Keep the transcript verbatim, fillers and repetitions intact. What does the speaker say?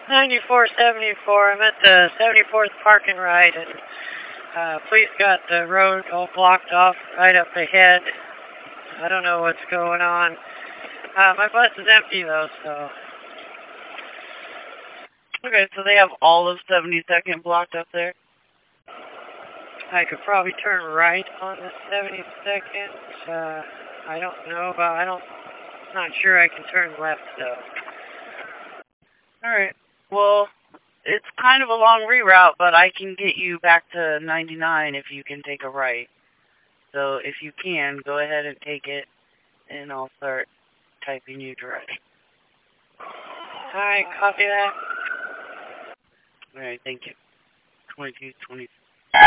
ninety-four seventy-four. I'm at the seventy-fourth Park and Ride, and uh, police got the road all blocked off right up ahead. I don't know what's going on. Uh, my bus is empty, though, so... Okay, so they have all of seventy-second blocked up there? I could probably turn right on the seventy-second. Uh, I don't know about... I don't... Not sure I can turn left, though. Alright, well, it's kind of a long reroute, but I can get you back to ninety-nine if you can take a right. So if you can, go ahead and take it, and I'll start typing you directions. Alright, copy that. Alright, thank you. twenty-two twenty-three.